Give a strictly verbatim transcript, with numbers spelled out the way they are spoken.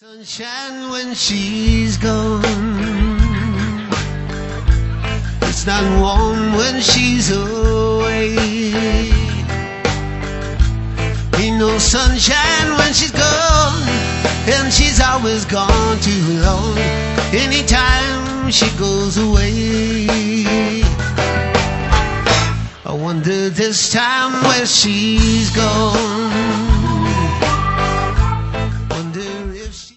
Sunshine when she's gone. It's not warm when she's away. Ain't no sunshine when she's gone, and she's always gone too long. Anytime she goes away, I wonder this time where she's gone.